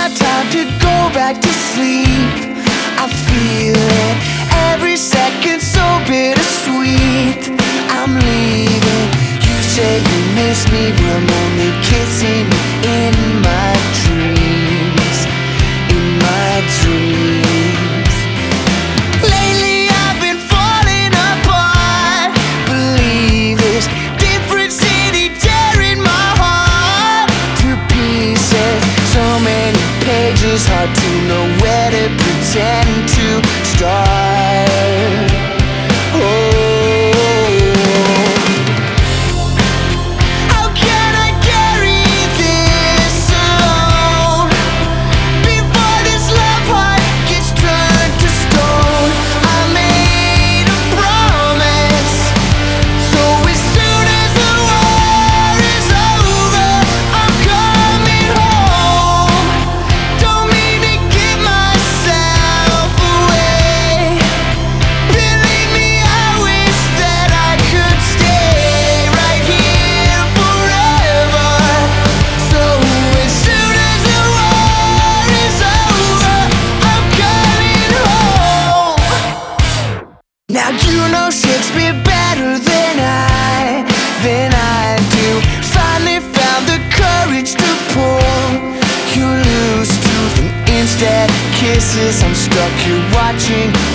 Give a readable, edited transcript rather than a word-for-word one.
my time to go back to sleep. I feel it every second, so bittersweet. I'm leaving. You say you miss me, but I'm only kissing you in my dreams. In my dreams. Lately I've been falling apart. Believe this, different city tearing my heart to pieces. So many pages, hard to know where to pretend to start. How can I carry this alone before this love heart gets turned to stone? I made a promise, so as soon as the war is over, I'm coming home. Don't mean to give myself away. Believe me, I wish that I could stay right here forever. So as soon as the war is over, I'm coming home. Now you know Shakespeare better than I do. Finally found the courage to pull your loose tooth, and instead kisses. I'm stuck here watching